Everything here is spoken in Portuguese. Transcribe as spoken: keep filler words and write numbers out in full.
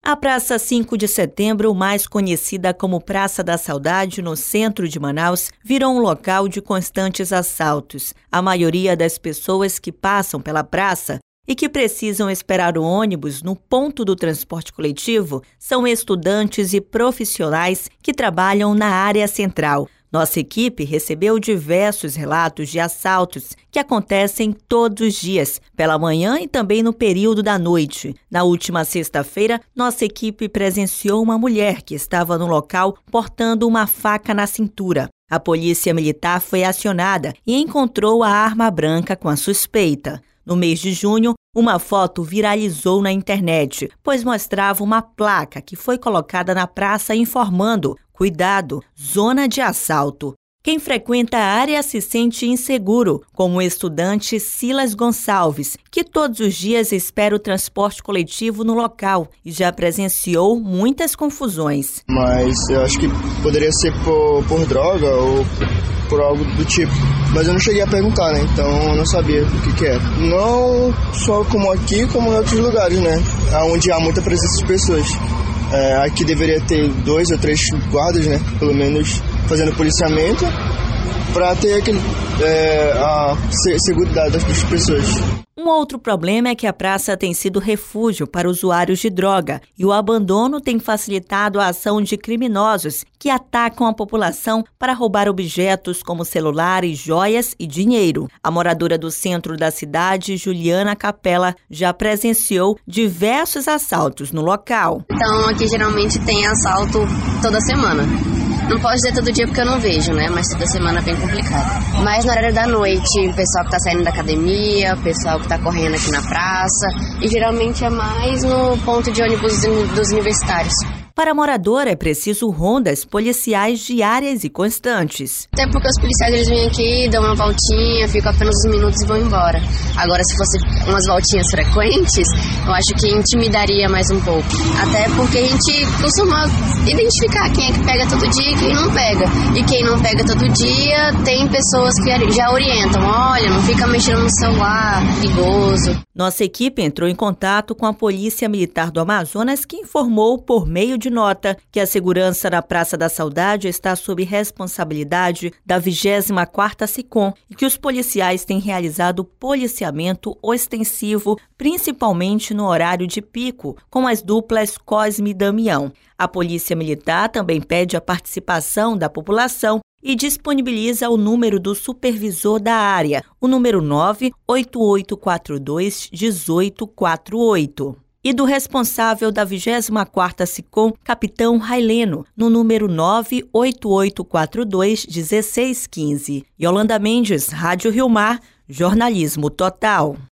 A Praça cinco de Setembro, mais conhecida como Praça da Saudade, no centro de Manaus, virou um local de constantes assaltos. A maioria das pessoas que passam pela praça e que precisam esperar o ônibus no ponto do transporte coletivo são estudantes e profissionais que trabalham na área central. Nossa equipe recebeu diversos relatos de assaltos que acontecem todos os dias, pela manhã e também no período da noite. Na última sexta-feira, nossa equipe presenciou uma mulher que estava no local portando uma faca na cintura. A polícia militar foi acionada e encontrou a arma branca com a suspeita. No mês de junho, uma foto viralizou na internet, pois mostrava uma placa que foi colocada na praça informando: cuidado, zona de assalto. Quem frequenta a área se sente inseguro, como o estudante Silas Gonçalves, que todos os dias espera o transporte coletivo no local e já presenciou muitas confusões. Mas eu acho que poderia ser por, por droga ou por algo do tipo. Mas eu não cheguei a perguntar, né? Então eu não sabia o que que era. Não só como aqui, como em outros lugares, né? Onde há muita presença de pessoas. É, aqui deveria ter dois ou três guardas, né? Pelo menos fazendo policiamento, para ter aquele, é, a segurança das pessoas. Um outro problema é que a praça tem sido refúgio para usuários de droga e o abandono tem facilitado a ação de criminosos que atacam a população para roubar objetos como celulares, joias e dinheiro. A moradora do centro da cidade, Juliana Capella, já presenciou diversos assaltos no local. Então aqui geralmente tem assalto toda semana. Não pode dizer todo dia porque eu não vejo, né? Mas toda semana é bem complicado. Mas no horário da noite, o pessoal que tá saindo da academia, o pessoal que tá correndo aqui na praça. E geralmente é mais no ponto de ônibus dos universitários. Para a moradora é preciso rondas policiais diárias e constantes. Até porque os policiais eles vêm aqui, dão uma voltinha, ficam apenas uns minutos e vão embora. Agora, se fosse umas voltinhas frequentes, eu acho que intimidaria mais um pouco. Até porque a gente costuma identificar quem é que pega todo dia e quem não pega. E quem não pega todo dia, tem pessoas que já orientam. Olha, não fica mexendo no celular, perigoso. Nossa equipe entrou em contato com a Polícia Militar do Amazonas, que informou por meio de nota que a segurança na Praça da Saudade está sob responsabilidade da vigésima quarta SICOM e que os policiais têm realizado policiamento ostensivo, principalmente no horário de pico, com as duplas Cosme e Damião. A Polícia Militar também pede a participação da população e disponibiliza o número do supervisor da área, o número nove oito oito quatro dois um oito quatro oito. E do responsável da vigésima quarta SICOM, Capitão Raileno, no número nove oito oito quatro dois um seis um cinco. Yolanda Mendes, Rádio Rio Mar, Jornalismo Total.